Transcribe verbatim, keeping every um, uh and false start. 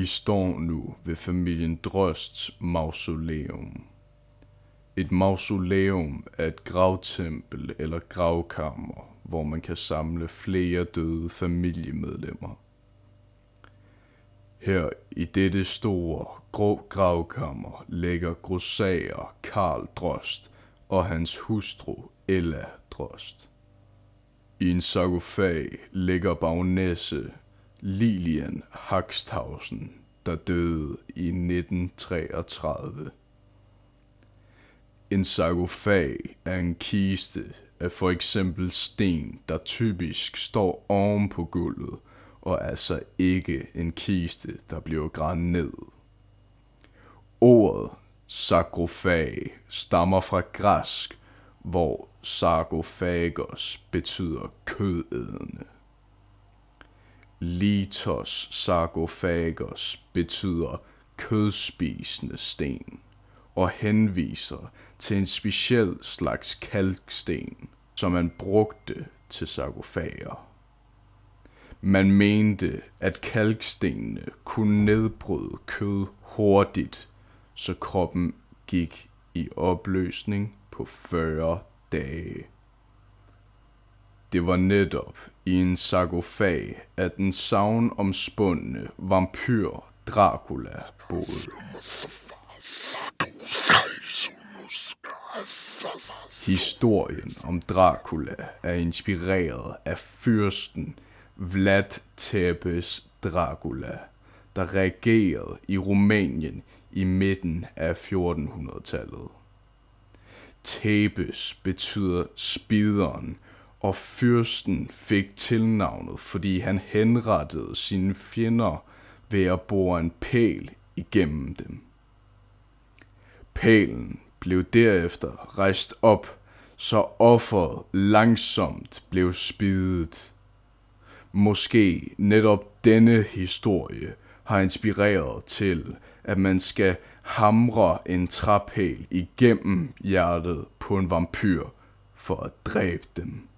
Vi står nu ved familien Drosts mausoleum. Et mausoleum er et gravtempel eller gravkammer, hvor man kan samle flere døde familiemedlemmer. Her i dette store, grå gravkammer ligger grossager Karl Drost og hans hustru Ella Drost. I en sarkofag ligger baronesse Lilian Haxthausen, der døde i nitten treogtredive. En sarkofag er en kiste af for eksempel sten, der typisk står oven på gulvet, og altså ikke en kiste, der bliver gravet ned. Ordet sarkofag stammer fra græsk, hvor sarkofagos betyder kødædende. Litos sarkofagos betyder kødspisende sten og henviser til en speciel slags kalksten, som man brugte til sarkofager. Man mente, at kalkstenene kunne nedbryde kød hurtigt, så kroppen gik i opløsning på fyrre dage. Det var netop i en sarkofag, at den sagnomspundne vampyr Dracula boede. Historien om Dracula er inspireret af fyrsten Vlad Tepes Dracula, der regerede i Rumænien i midten af fjortenhundredetallet. Tepes betyder spideren, og fyrsten fik tilnavnet, fordi han henrettede sine fjender ved at bore en pæl igennem dem. Pælen blev derefter rejst op, så offeret langsomt blev spidet. Måske netop denne historie har inspireret til, at man skal hamre en træpæl igennem hjertet på en vampyr for at dræbe dem.